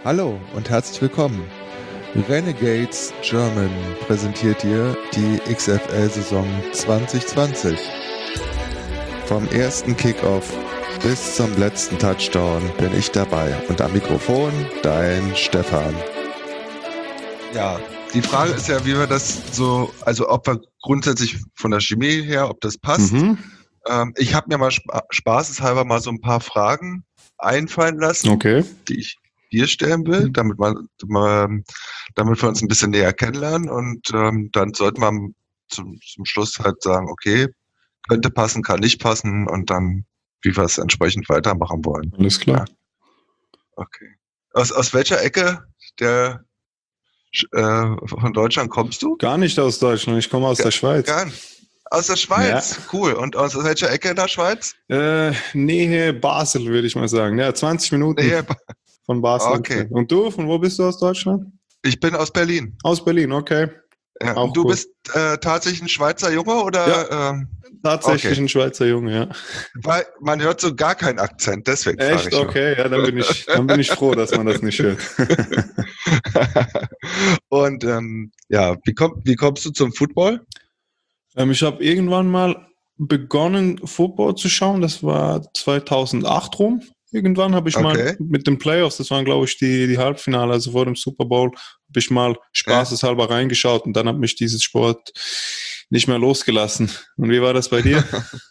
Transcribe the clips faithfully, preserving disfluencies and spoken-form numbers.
Hallo und herzlich willkommen. Renegades German präsentiert dir die X F L-Saison zwanzig zwanzig. Vom ersten Kickoff bis zum letzten Touchdown bin ich dabei und am Mikrofon dein Stefan. Ja, die Frage ist ja, wie wir das so, also ob wir grundsätzlich von der Chemie her, ob das passt. Mhm. Ähm, ich habe mir mal spa spaßeshalber mal so ein paar Fragen einfallen lassen, Okay. die ich dir stellen will, damit, man, damit wir uns ein bisschen näher kennenlernen und ähm, dann sollten wir zum, zum Schluss halt sagen, okay, könnte passen, kann nicht passen und dann, wie wir es entsprechend weitermachen wollen. Alles klar. Ja. Okay. Aus, aus welcher Ecke der äh, von Deutschland kommst du? Gar nicht aus Deutschland, ich komme aus Gar, der Schweiz. Gar nicht. Aus der Schweiz, ja. Cool. Und aus welcher Ecke in der Schweiz? Äh, Nähe Basel, würde ich mal sagen. Ja, zwanzig Minuten Nähe von Basel. Okay. Und du, von wo bist du aus Deutschland? Ich bin aus Berlin. Aus Berlin, okay. Ja. Auch Und du cool. bist äh, tatsächlich ein Schweizer Junge oder? Ja, ähm, tatsächlich okay. Ein Schweizer Junge, ja. Weil man hört so gar keinen Akzent, deswegen frage ich. Echt? Okay, ja, dann bin ich, dann bin ich froh, dass man das nicht hört. Und ähm, ja, wie, komm, wie kommst du zum Football? Ähm, ich habe irgendwann mal begonnen, Football zu schauen. Das war zweitausendacht rum. Irgendwann habe ich okay. mal mit den Playoffs, das waren glaube ich die, die Halbfinale, also vor dem Super Bowl, habe ich mal spaßeshalber ja. reingeschaut und dann hat mich dieses Sport nicht mehr losgelassen. Und wie war das bei dir?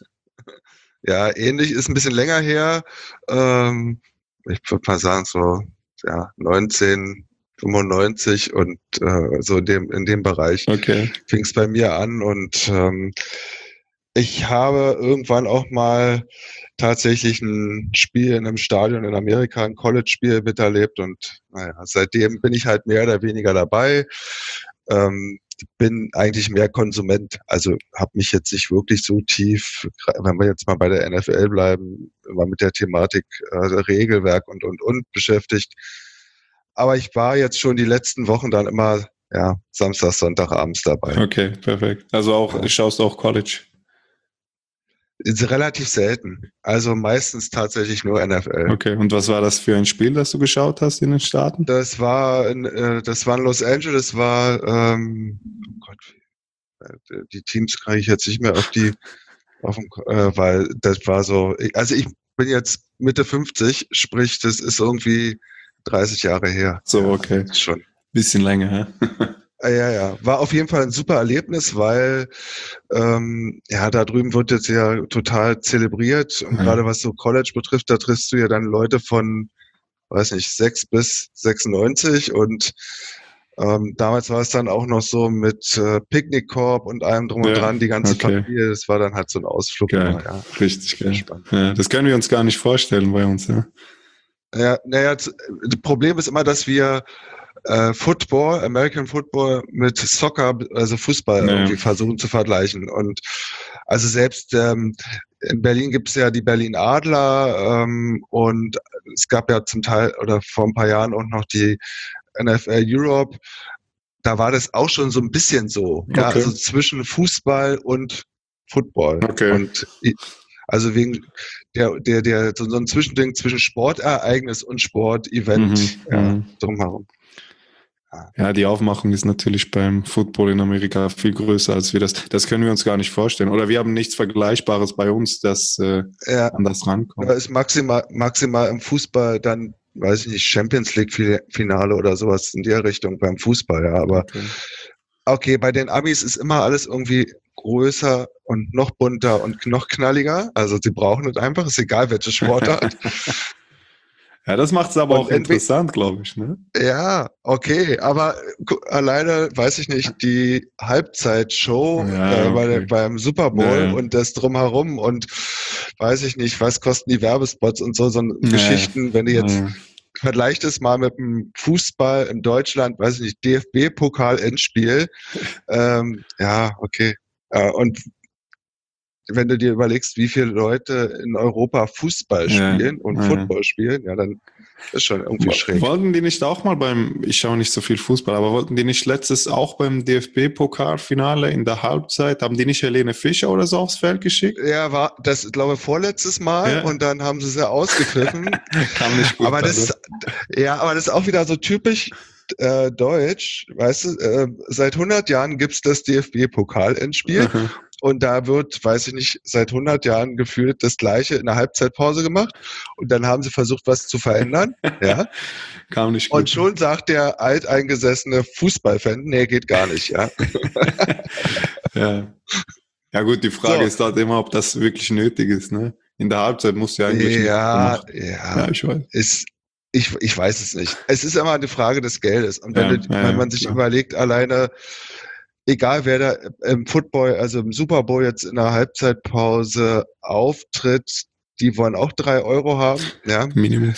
Ja, ähnlich, ist ein bisschen länger her. Ähm, ich würde mal sagen, so ja, neunzehnhundertfünfundneunzig und äh, so in dem, in dem Bereich okay. fing es bei mir an und ähm, ich habe irgendwann auch mal tatsächlich ein Spiel in einem Stadion in Amerika, ein College-Spiel miterlebt und naja, seitdem bin ich halt mehr oder weniger dabei. Ähm, bin eigentlich mehr Konsument, also habe mich jetzt nicht wirklich so tief, wenn wir jetzt mal bei der N F L bleiben, immer mit der Thematik äh, Regelwerk und und und beschäftigt. Aber ich war jetzt schon die letzten Wochen dann immer ja Samstag, Sonntagabends dabei. Okay, perfekt. Also auch ja. schaust du auch College? Ist relativ selten. Also meistens tatsächlich nur N F L. Okay, und was war das für ein Spiel, das du geschaut hast in den Staaten? Das war in, äh, das war in Los Angeles, das war, ähm, oh Gott, die Teams kriege ich jetzt nicht mehr auf die, auf dem, äh, weil das war so, also ich bin jetzt Mitte fünfzig, sprich, das ist irgendwie dreißig Jahre her. So, okay. Ja, schon. Bisschen länger, hä? Ja, ja. War auf jeden Fall ein super Erlebnis, weil ähm, ja, da drüben wird jetzt ja total zelebriert. Und ja. gerade was so College betrifft, da triffst du ja dann Leute von, weiß nicht, sechs bis sechsundneunzig. Und ähm, damals war es dann auch noch so mit äh, Picknickkorb und allem drum und ja, dran, die ganze okay. Familie. Das war dann halt so ein Ausflug. Geil. Immer, ja. Richtig geil. Ja, das können wir uns gar nicht vorstellen bei uns. Ja, ja naja, das Problem ist immer, dass wir Äh, Football, American Football mit Soccer, also Fußball naja. irgendwie versuchen zu vergleichen. Und also selbst ähm, in Berlin gibt es ja die Berlin Adler ähm, und es gab ja zum Teil oder vor ein paar Jahren auch noch die N F L Europe. Da war das auch schon so ein bisschen so, okay. ja, also zwischen Fußball und Football. Okay. Und also wegen der, der, der, so ein Zwischending zwischen Sportereignis und Sportevent mhm. ja, mhm. drumherum. Ja, die Aufmachung ist natürlich beim Football in Amerika viel größer als wir das. Das können wir uns gar nicht vorstellen. Oder wir haben nichts Vergleichbares bei uns, das äh, ja, an das rankommt. Da ist maximal, maximal im Fußball dann, weiß ich nicht, Champions League Finale oder sowas in der Richtung beim Fußball, ja. Aber okay, okay bei den Amis ist immer alles irgendwie größer und noch bunter und noch knalliger. Also sie brauchen es einfach, ist egal welche Sportart. Ja, das macht es aber und auch interessant, glaube ich, ne? Ja, okay, aber alleine, weiß ich nicht, die Halbzeitshow ja, äh, bei, okay. beim Super Bowl ja. und das drumherum und weiß ich nicht, was kosten die Werbespots und so, so ja. Geschichten, wenn du jetzt ja. vergleicht es mal mit dem Fußball in Deutschland, weiß ich nicht, D F B-Pokal-Endspiel, ähm, ja, okay, äh, und wenn du dir überlegst, wie viele Leute in Europa Fußball spielen ja, und ja. Football spielen, ja, dann ist schon irgendwie W- schräg. Wollten die nicht auch mal beim, ich schaue nicht so viel Fußball, aber wollten die nicht letztes auch beim D F B-Pokalfinale in der Halbzeit, haben die nicht Helene Fischer oder so aufs Feld geschickt? Ja, war das, glaube ich, vorletztes Mal ja. und dann haben sie sie ausgepfiffen. Kam nicht gut. Aber das, Ja, aber das ist auch wieder so typisch äh, deutsch, weißt du, äh, seit hundert Jahren gibt's das D F B-Pokal-Endspiel Mhm. und da wird, weiß ich nicht, seit hundert Jahren gefühlt das Gleiche in der Halbzeitpause gemacht und dann haben sie versucht, was zu verändern, ja. Kam nicht gut. Und schon sagt der alteingesessene Fußballfan, nee, geht gar nicht, ja. Ja. Ja gut, die Frage So. ist halt immer, ob das wirklich nötig ist, ne? In der Halbzeit musst du ja eigentlich Ja, nicht ja, ja, ich weiß. ist, ich, ich weiß es nicht. Es ist immer eine Frage des Geldes. Und wenn, Ja, du, ja, wenn ja, man sich klar. überlegt, alleine, egal wer da im Football, also im Super Bowl jetzt in der Halbzeitpause auftritt, die wollen auch drei Euro haben, ja. Minimum.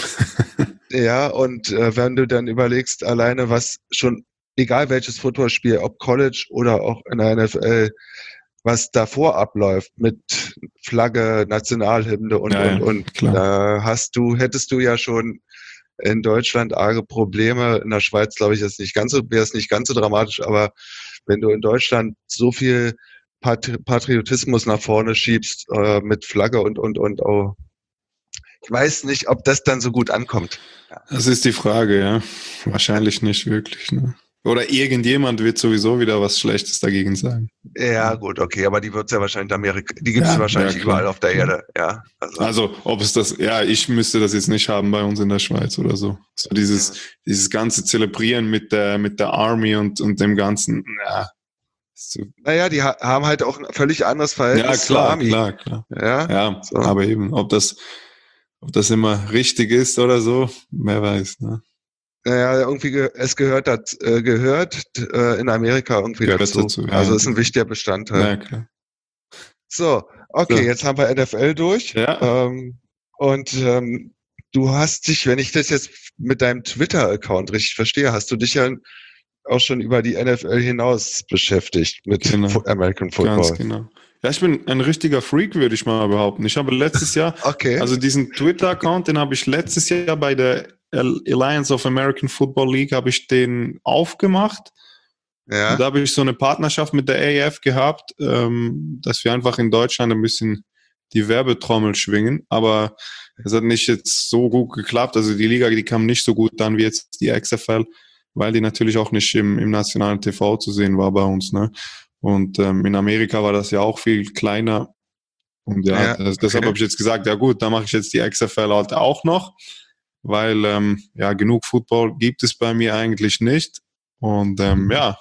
Ja, und äh, wenn du dann überlegst, alleine was schon, egal welches Footballspiel, ob College oder auch in der N F L, was davor abläuft mit Flagge, Nationalhymne und, Ja, und, ja, und, klar. da hast du, hättest du ja schon in Deutschland arge Probleme. In der Schweiz, glaube ich, ist nicht ganz so, wäre es nicht ganz so dramatisch, aber wenn du in Deutschland so viel Patri- Patriotismus nach vorne schiebst, äh, mit Flagge und, und, und, oh, ich weiß nicht, ob das dann so gut ankommt. Das ist die Frage, ja. Wahrscheinlich nicht wirklich, ne? Oder irgendjemand wird sowieso wieder was Schlechtes dagegen sagen. Ja, gut, okay, aber die wird's ja wahrscheinlich in Amerika, die gibt's Ja, wahrscheinlich ja, klar. überall auf der Klar. Erde, ja. Also, Also, ob es das, ja, ich müsste das jetzt nicht haben bei uns in der Schweiz oder so. So dieses, Ja. dieses ganze Zelebrieren mit der, mit der Army und, und dem Ganzen, ja. ist so- naja, die ha haben halt auch ein völlig anderes Ja, Verhältnis zur klar, Army. klar, klar. Ja, Ja, so. aber eben, ob das, ob das immer richtig ist oder so, wer weiß, ne? Naja, irgendwie ge es gehört dat, äh, gehört äh, in Amerika irgendwie Gehört dazu. dazu, ja, Also ja. ist ein wichtiger Bestandteil. Ja, klar. So, okay, So. jetzt haben wir N F L durch. Ja. Ähm, und ähm, du hast dich, wenn ich das jetzt mit deinem Twitter-Account richtig verstehe, hast du dich ja auch schon über die N F L hinaus beschäftigt mit Genau. Fo American Ganz Football. genau. Ja, ich bin ein richtiger Freak, würde ich mal behaupten. Ich habe letztes Jahr, Okay. also diesen Twitter-Account, den habe ich letztes Jahr bei der Alliance of American Football League, habe ich den aufgemacht. Ja. Und da habe ich so eine Partnerschaft mit der A A F gehabt, ähm, dass wir einfach in Deutschland ein bisschen die Werbetrommel schwingen. Aber es hat nicht jetzt so gut geklappt. Also die Liga, die kam nicht so gut an wie jetzt die X F L, weil die natürlich auch nicht im, im nationalen T V zu sehen war bei uns, ne? Und ähm, in Amerika war das ja auch viel kleiner. Und ja, Ja, das, deshalb okay. habe ich jetzt gesagt, ja gut, da mache ich jetzt die X F L halt auch noch, weil ähm, ja genug Football gibt es bei mir eigentlich nicht. Und ähm, ja.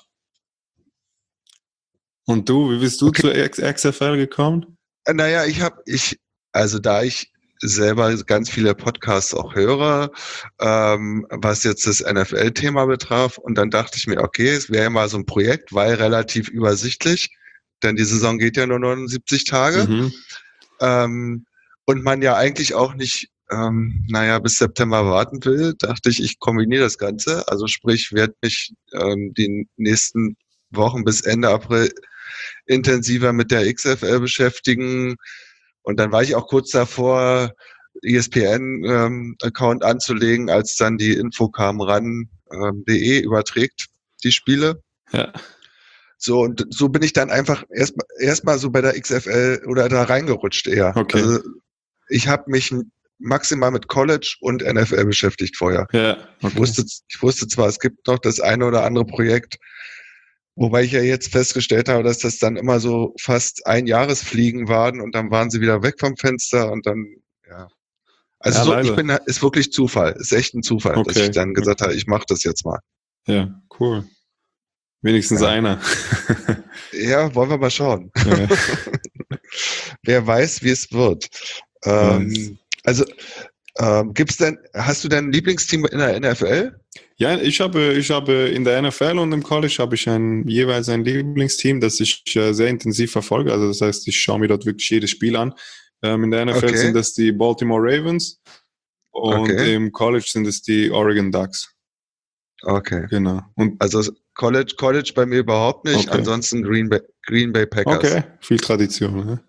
Und du, wie bist du Okay. zur X- XFL gekommen? Naja, ich habe, ich, also da ich selber ganz viele Podcasts auch höre, ähm, was jetzt das N F L-Thema betraf. Und dann dachte ich mir, okay, es wäre ja mal so ein Projekt, weil relativ übersichtlich, denn die Saison geht ja nur neunundsiebzig Tage. Mhm. Ähm, und man ja eigentlich auch nicht, ähm, naja, bis September warten will, dachte ich, ich kombiniere das Ganze. Also sprich, werde mich ähm, die nächsten Wochen bis Ende April intensiver mit der X F L beschäftigen. Und dann war ich auch kurz davor, E S P N-Account ähm, anzulegen, als dann die Info kam, ran ähm, punkt de überträgt die Spiele. Ja. So, und so bin ich dann einfach erstmal erstmal so bei der X F L oder da reingerutscht eher. Okay. Also ich habe mich maximal mit College und N F L beschäftigt vorher. Ja, okay. Ich wusste, ich wusste zwar, es gibt noch das eine oder andere Projekt, wobei ich ja jetzt festgestellt habe, dass das dann immer so fast ein Jahresfliegen waren und dann waren sie wieder weg vom Fenster und dann, ja. Also Ja, so, leider. ich bin, ist wirklich Zufall, ist echt ein Zufall, dass Okay. ich dann gesagt habe, ich mache das jetzt mal. Ja, cool. Wenigstens Ja. einer. Ja, wollen wir mal schauen. Ja. Wer weiß, wie es wird. Ähm, Nice. also, ähm, gibt's denn, hast du dein Lieblingsteam in der N F L? Ja, ich habe, ich habe in der N F L und im College habe ich ein, jeweils ein Lieblingsteam, das ich äh, sehr intensiv verfolge. Also das heißt, ich schaue mir dort wirklich jedes Spiel an. Ähm, in der N F L Okay. sind das die Baltimore Ravens und Okay. im College sind es die Oregon Ducks. Okay. Genau. Und Also College, College bei mir überhaupt nicht. Okay. Ansonsten Green Bay, Green Bay Packers. okay, viel Tradition. Ne?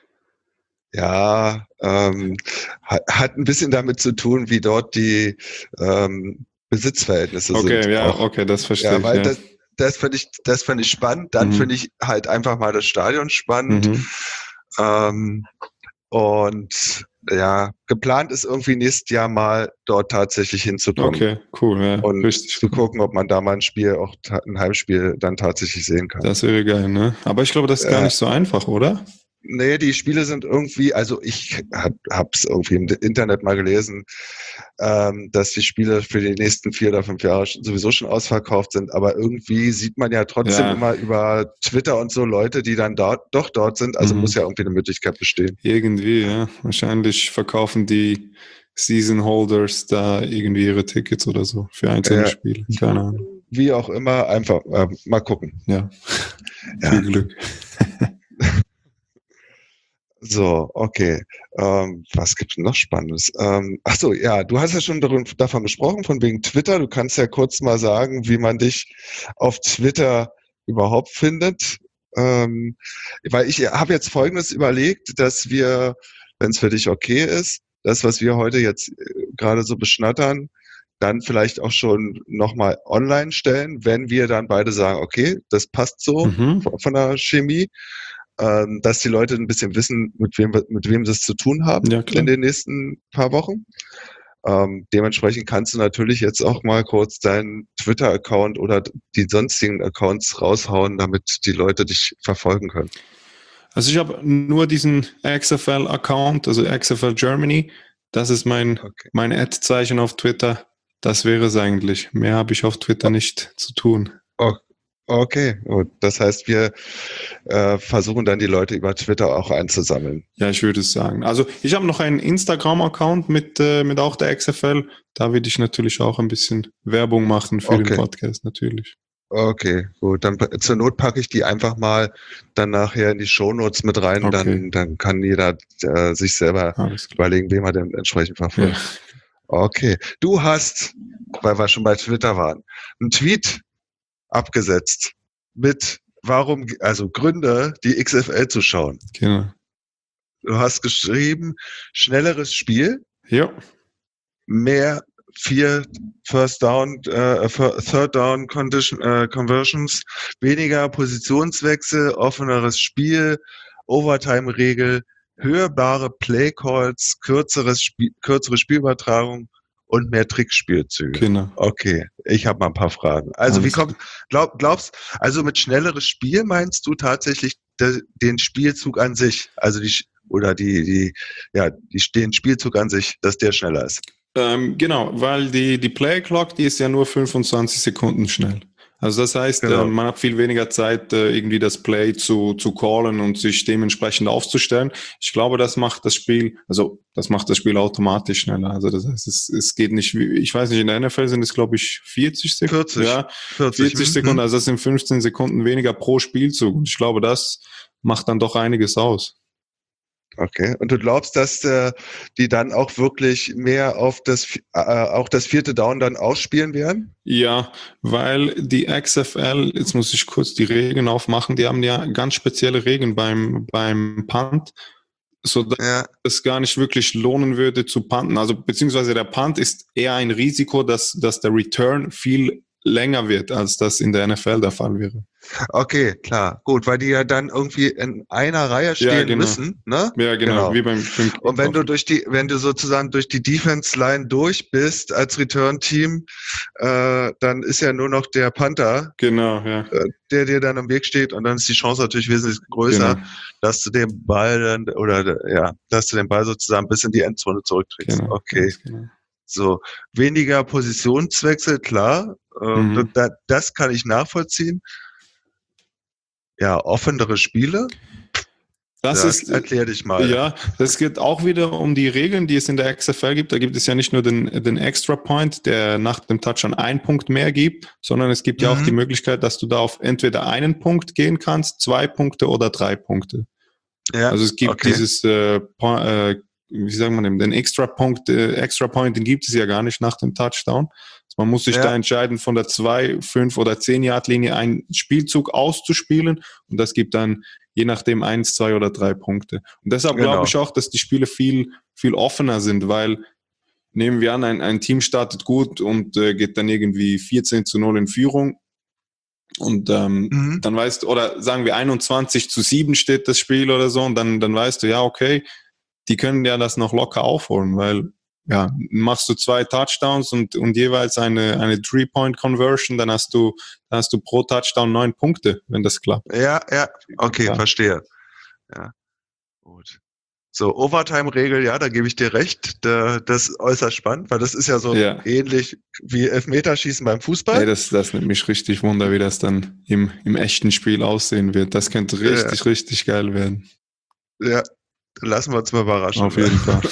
Ja, ähm, hat, hat ein bisschen damit zu tun, wie dort die ähm, Besitzverhältnisse Okay, sind. ja, auch. okay, das verstehe Ja, ich. weil Ja. das, das finde ich, das finde ich spannend. Dann Mhm. finde ich halt einfach mal das Stadion spannend. Mhm. Ähm, Und ja, geplant ist irgendwie nächstes Jahr mal dort tatsächlich hinzukommen. Okay, cool. Ja, und richtig zu cool. gucken, ob man da mal ein Spiel, auch ein Heimspiel dann tatsächlich sehen kann. Das wäre geil, ne? Aber ich glaube, das ist gar äh, nicht so einfach, oder? Nee, die Spiele sind irgendwie, also ich habe es irgendwie im Internet mal gelesen, ähm, dass die Spiele für die nächsten vier oder fünf Jahre sowieso schon ausverkauft sind, aber irgendwie sieht man ja trotzdem ja. immer über Twitter und so Leute, die dann dort, doch dort sind, also mhm. muss ja irgendwie eine Möglichkeit bestehen. Irgendwie, ja. Wahrscheinlich verkaufen die Season Holders da irgendwie ihre Tickets oder so für einzelne ja. Spiele. Keine Ahnung. Wie auch immer, einfach äh, mal gucken. Ja, ja. viel Glück. So, okay. Ähm, was gibt's noch Spannendes? Ähm, ach so, ja, du hast ja schon darüber, davon gesprochen, von wegen Twitter. Du kannst ja kurz mal sagen, wie man dich auf Twitter überhaupt findet. Ähm, weil ich habe jetzt Folgendes überlegt, dass wir, wenn es für dich okay ist, das, was wir heute jetzt äh, gerade so beschnattern, dann vielleicht auch schon nochmal online stellen, wenn wir dann beide sagen, okay, das passt so mhm. von der Chemie. Dass die Leute ein bisschen wissen, mit wem, mit wem sie es zu tun haben ja, in den nächsten paar Wochen. Ähm, dementsprechend kannst du natürlich jetzt auch mal kurz deinen Twitter-Account oder die sonstigen Accounts raushauen, damit die Leute dich verfolgen können. Also ich habe nur diesen X F L-Account, also X F L Germany. Das ist mein, okay. mein Ad-Zeichen auf Twitter. Das wäre es eigentlich. Mehr habe ich auf Twitter oh. nicht zu tun. Oh. Okay, gut. Das heißt, wir äh, versuchen dann die Leute über Twitter auch einzusammeln. Ja, ich würde es sagen. Also ich habe noch einen Instagram-Account mit, äh, mit auch der X F L. Da würde ich natürlich auch ein bisschen Werbung machen für okay. den Podcast, natürlich. Okay, gut. Dann zur Not packe ich die einfach mal dann nachher in die Shownotes mit rein. Okay. Dann, dann kann jeder äh, sich selber überlegen, wen man denn entsprechend verfolgt. Ja. Okay. Du hast, weil wir schon bei Twitter waren, einen Tweet abgesetzt mit warum, also Gründe, die X F L zu schauen. Genau. Du hast geschrieben, schnelleres Spiel. Ja. Mehr vier First Down, äh, Third Down Condition, äh, Conversions, weniger Positionswechsel, offeneres Spiel, Overtime-Regel, hörbare Play Calls, kürzeres Spiel, kürzere Spielübertragung und mehr Trickspielzüge. Genau. Okay, ich habe mal ein paar Fragen. Also Alles wie kommt, glaub, glaubst, also mit schnelleres Spiel meinst du tatsächlich de, den Spielzug an sich, also die oder die die ja die den Spielzug an sich, dass der schneller ist? Ähm, genau, weil die die Play Clock, die ist ja nur fünfundzwanzig Sekunden schnell. Also das heißt, genau. äh, man hat viel weniger Zeit, äh, irgendwie das Play zu, zu callen und sich dementsprechend aufzustellen. Ich glaube, das macht das Spiel, also das macht das Spiel automatisch schneller. Also das heißt, es, es geht nicht, wie, ich weiß nicht, in der N F L sind es, glaube ich, vierzig Sekunden. vierzig. Ja, vierzig, vierzig Sekunden, also das sind fünfzehn Sekunden weniger pro Spielzug. Und ich glaube, das macht dann doch einiges aus. Okay. Und du glaubst, dass äh, die dann auch wirklich mehr auf das äh, auch das vierte Down dann ausspielen werden? Ja, weil die X F L, jetzt muss ich kurz die Regeln aufmachen, die haben ja ganz spezielle Regeln beim beim Punt, so dass ja. es gar nicht wirklich lohnen würde zu punten. Also beziehungsweise der Punt ist eher ein Risiko, dass dass der Return viel länger wird, als das in der N F L der Fall wäre. Okay, klar, gut, weil die ja dann irgendwie in einer Reihe stehen ja, genau. müssen, ne? Ja, genau, genau. Wie beim, beim Und wenn du durch die, wenn du sozusagen durch die Defense-Line durch bist als Return-Team, äh, dann ist ja nur noch der Panther, genau, ja. äh, der dir dann im Weg steht und dann ist die Chance natürlich wesentlich größer, genau. dass du den Ball dann, oder ja, dass du den Ball sozusagen bis in die Endzone zurückträgst. Genau, okay. Genau. So, weniger Positionswechsel, klar, mhm. äh, das, das kann ich nachvollziehen. Ja, offenere Spiele. Das ja, ist, erklär dich mal. Ja, das geht auch wieder um die Regeln, die es in der X F L gibt. Da gibt es ja nicht nur den, den Extra Point, der nach dem Touchdown einen Punkt mehr gibt, sondern es gibt mhm. ja auch die Möglichkeit, dass du da auf entweder einen Punkt gehen kannst, zwei Punkte oder drei Punkte. Ja, also es gibt okay. dieses, äh, äh, wie sagen wir denn, den Extra Punkt, äh, Extra Point, den gibt es ja gar nicht nach dem Touchdown. Man muss sich ja. da entscheiden, von der zwei, fünf oder zehn Yard Linie einen Spielzug auszuspielen und das gibt dann je nachdem eins, zwei oder drei Punkte. Und deshalb genau. glaube ich auch, dass die Spiele viel, viel offener sind, weil nehmen wir an, ein, ein Team startet gut und äh, geht dann irgendwie vierzehn zu null in Führung und ähm, mhm. dann weißt du, oder sagen wir einundzwanzig zu sieben steht das Spiel oder so und dann, dann weißt du, ja okay, die können ja das noch locker aufholen, weil ja, machst du zwei Touchdowns und, und jeweils eine, eine Three-Point-Conversion, dann hast du, dann hast du pro Touchdown neun Punkte, wenn das klappt. Ja, ja, okay, ja. Verstehe. Ja, gut. So, Overtime-Regel, ja, da gebe ich dir recht. Da, das ist äußerst spannend, weil das ist ja so ja. ähnlich wie Elfmeterschießen beim Fußball. Nee, das, das nimmt mich richtig wunder, wie das dann im, im echten Spiel aussehen wird. Das könnte richtig, ja. richtig geil werden. Ja, lassen wir uns mal überraschen. Auf jeden Fall.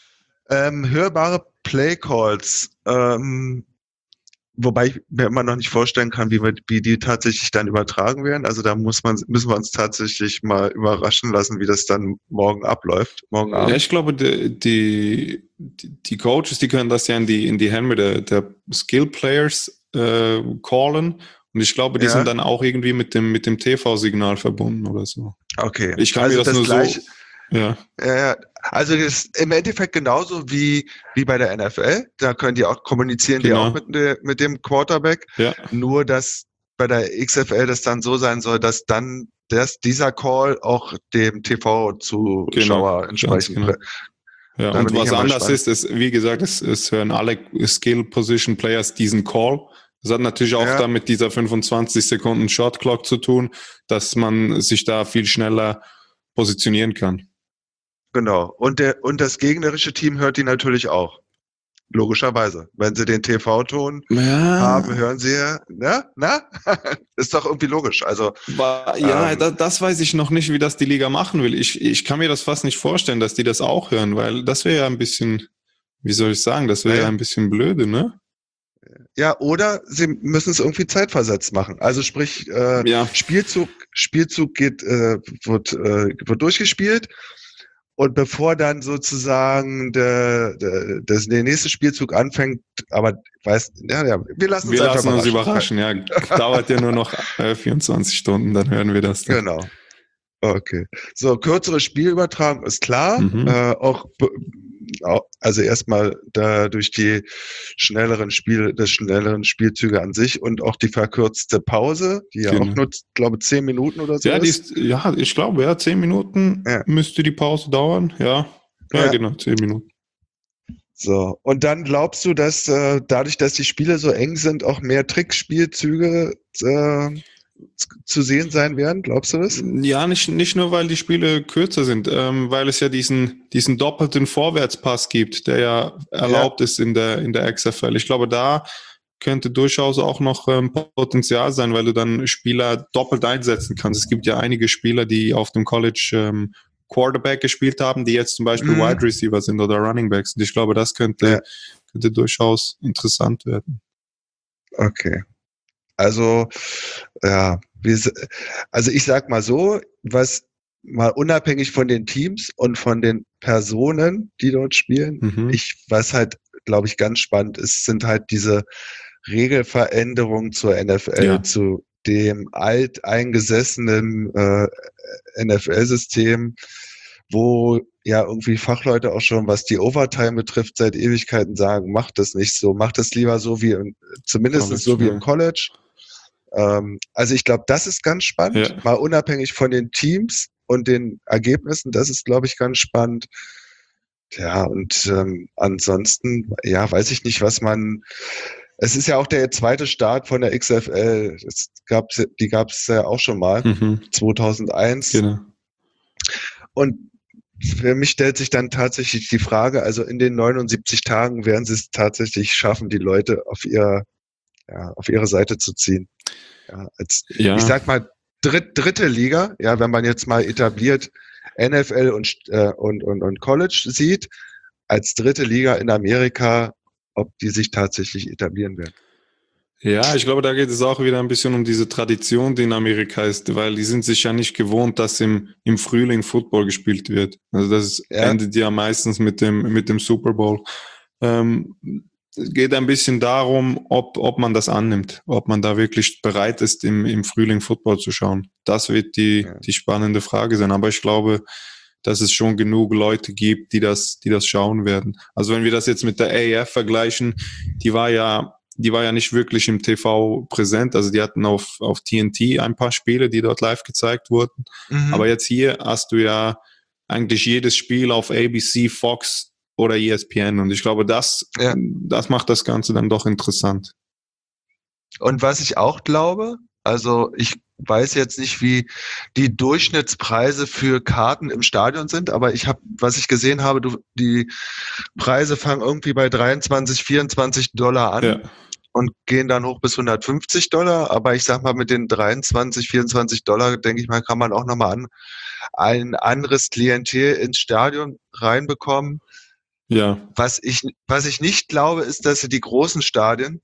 ähm, hörbare Playcalls, ähm, wobei ich mir immer noch nicht vorstellen kann, wie, wir, wie die tatsächlich dann übertragen werden. Also da muss man, müssen wir uns tatsächlich mal überraschen lassen, wie das dann morgen abläuft. Morgen Abend. Ja, ich glaube, die, die, die Coaches, die können das ja in die, in die Hände der, der Skill-Players äh, callen. Und ich glaube, die ja. sind dann auch irgendwie mit dem, mit dem T V-Signal verbunden oder so. Okay. Ich kann also mir das, das nur gleich, so... Ja. ja, also das ist im Endeffekt genauso wie, wie bei der N F L. Da können die auch kommunizieren, genau. die auch mit, de, mit dem Quarterback. Ja. Nur, dass bei der X F L das dann so sein soll, dass dann das, dieser Call auch dem T V-Zuschauer genau. entsprechend. Genau. Ja, und was anders spannend. ist, ist, wie gesagt, es, es hören alle Skill-Position-Players diesen Call. Das hat natürlich auch ja. dann mit dieser fünfundzwanzig Sekunden Shot Clock zu tun, dass man sich da viel schneller positionieren kann. Genau. Und der, und das gegnerische Team hört die natürlich auch. Logischerweise. Wenn sie den T V-Ton ja. haben, hören sie ja, na, na? Ist doch irgendwie logisch. Also, ja, ähm, da, das weiß ich noch nicht, wie das die Liga machen will. Ich, ich kann mir das fast nicht vorstellen, dass die das auch hören, weil das wäre ja ein bisschen, wie soll ich sagen, das wäre ja. ja ein bisschen blöde, ne? Ja, oder sie müssen es irgendwie zeitversetzt machen. Also sprich, äh, ja. Spielzug, Spielzug geht, äh, wird, äh, wird durchgespielt. Und bevor dann sozusagen der, der, der, der nächste Spielzug anfängt, aber weiß, ja, ja, wir lassen uns, wir lassen uns überraschen. Ja, dauert ja nur noch äh, vierundzwanzig Stunden, dann hören wir das. Dann. Genau. Okay. So, kürzere Spielübertragung ist klar. Mhm. Äh, auch, also erstmal da durch die schnelleren Spiel, das schnelleren Spielzüge an sich und auch die verkürzte Pause, die ja genau. auch nur, glaube zehn Minuten oder so ja, ist. Die ist. Ja, ich glaube, ja, zehn Minuten ja. müsste die Pause dauern. Ja, ja, ja. genau, zehn Minuten. So, und dann glaubst du, dass äh, dadurch, dass die Spiele so eng sind, auch mehr Trickspielzüge äh, zu sehen sein werden? Glaubst du das? Ja, nicht, nicht nur, weil die Spiele kürzer sind, ähm, weil es ja diesen, diesen doppelten Vorwärtspass gibt, der ja erlaubt ja. ist in der, in der X F L. Ich glaube, da könnte durchaus auch noch ähm, Potenzial sein, weil du dann Spieler doppelt einsetzen kannst. Es gibt ja einige Spieler, die auf dem College ähm, Quarterback gespielt haben, die jetzt zum Beispiel mhm. Wide Receiver sind oder Running Backs. Und ich glaube, das könnte, ja. könnte durchaus interessant werden. Okay. Also, ja, also ich sag mal so, was mal unabhängig von den Teams und von den Personen, die dort spielen, mhm. ich, was halt, glaube ich, ganz spannend ist, sind halt diese Regelveränderungen zur N F L, ja. zu dem alteingesessenen äh, N F L-System, wo ja irgendwie Fachleute auch schon, was die Overtime betrifft, seit Ewigkeiten sagen, macht das nicht so, macht das lieber so wie, in, zumindest College, so wie ja. im College. Ähm, also ich glaube, das ist ganz spannend, ja. mal unabhängig von den Teams und den Ergebnissen, das ist, glaube ich, ganz spannend. Ja, und ähm, ansonsten, ja, weiß ich nicht, was man, es ist ja auch der zweite Start von der X F L, das gab's, die gab es ja auch schon mal, mhm. zweitausendeins. Genau. Und für mich stellt sich dann tatsächlich die Frage, also in den neunundsiebzig Tagen werden sie es tatsächlich schaffen, die Leute auf ihr, ja, auf ihre Seite zu ziehen. Ja, als, ja. Ich sag mal, dritt, dritte Liga, ja, wenn man jetzt mal etabliert N F L und, äh, und, und, und College sieht, als dritte Liga in Amerika, ob die sich tatsächlich etablieren werden. Ja, ich glaube, da geht es auch wieder ein bisschen um diese Tradition, die in Amerika ist, weil die sind sich ja nicht gewohnt, dass im, im Frühling Football gespielt wird. Also das ja. endet ja meistens mit dem, mit dem Super Bowl. Ähm, es geht ein bisschen darum, ob, ob man das annimmt, ob man da wirklich bereit ist, im, im Frühling Football zu schauen. Das wird die, ja. die spannende Frage sein. Aber ich glaube, dass es schon genug Leute gibt, die das, die das schauen werden. Also wenn wir das jetzt mit der A A F vergleichen, die war ja Die war ja nicht wirklich im T V präsent. Also die hatten auf, auf T N T ein paar Spiele, die dort live gezeigt wurden. Mhm. Aber jetzt hier hast du ja eigentlich jedes Spiel auf A B C, Fox oder E S P N. Und ich glaube, das, ja. das macht das Ganze dann doch interessant. Und was ich auch glaube, also ich weiß jetzt nicht, wie die Durchschnittspreise für Karten im Stadion sind, aber ich habe, was ich gesehen habe, du, die Preise fangen irgendwie bei dreiundzwanzig, vierundzwanzig Dollar an. Ja. Und gehen dann hoch bis hundertfünfzig Dollar. Aber ich sag mal, mit den dreiundzwanzig, vierundzwanzig Dollar, denke ich mal, kann man auch nochmal an, ein anderes Klientel ins Stadion reinbekommen. Ja. Was ich, was ich nicht glaube, ist, dass sie die großen Stadien